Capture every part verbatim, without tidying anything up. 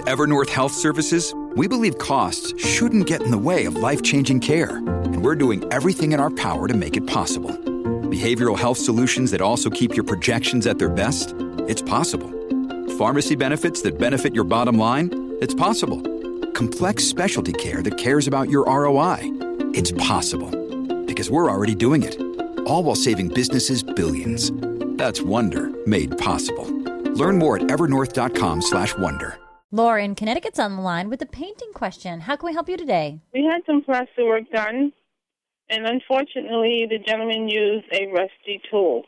Evernorth Health Services, we believe costs shouldn't get in the way of life-changing care, and we're doing everything in our power to make it possible. Behavioral health solutions that also keep your projections at their best? It's possible. Pharmacy benefits that benefit your bottom line? It's possible. Complex specialty care that cares about your R O I? It's possible. Because we're already doing it. All while saving businesses billions. That's Wonder made possible. Learn more at evernorth.com slash wonder. Laura in Connecticut's on the line with a painting question. How can we help you today? We had some plaster work done, and unfortunately, the gentleman used a rusty tool.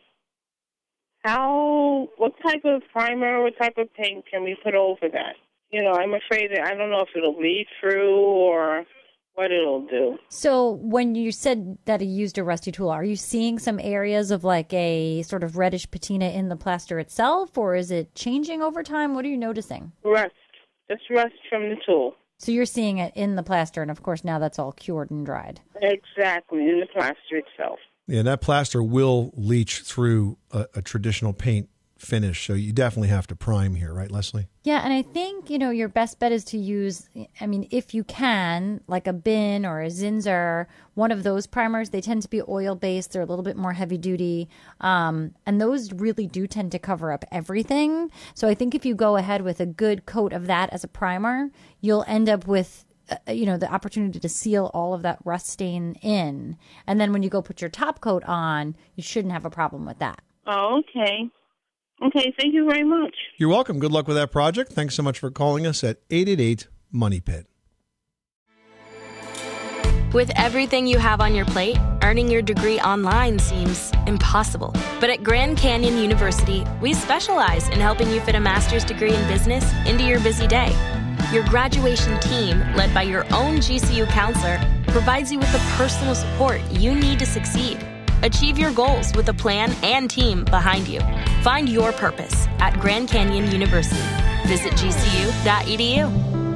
How, what type of primer, what type of paint can we put over that? You know, I'm afraid that I don't know if it'll bleed through or what it'll do. So when you said that he used a rusty tool, are you seeing some areas of like a sort of reddish patina in the plaster itself, or is it changing over time? What are you noticing? Rust. Just rust from the tool. So you're seeing it in the plaster, and of course now that's all cured and dried. Exactly, in the plaster itself. Yeah, that plaster will leach through a, a traditional paint finish, so you definitely have to prime here, right, Leslie? Yeah, and I think, you know, your best bet is to use, I mean, if you can, like a Bin or a Zinsser, one of those primers. They tend to be oil-based. They're a little bit more heavy-duty, um, and those really do tend to cover up everything. So I think if you go ahead with a good coat of that as a primer, you'll end up with Uh, you know, the opportunity to seal all of that rust stain in. And then when you go put your top coat on, you shouldn't have a problem with that. Oh, okay. Okay, thank you very much. You're welcome. Good luck with that project. Thanks so much for calling us at eight eight eight, money pit. With everything you have on your plate, earning your degree online seems impossible. But at Grand Canyon University, we specialize in helping you fit a master's degree in business into your busy day. Your graduation team, led by your own G C U counselor, provides you with the personal support you need to succeed. Achieve your goals with a plan and team behind you. Find your purpose at Grand Canyon University. Visit G C U dot E D U.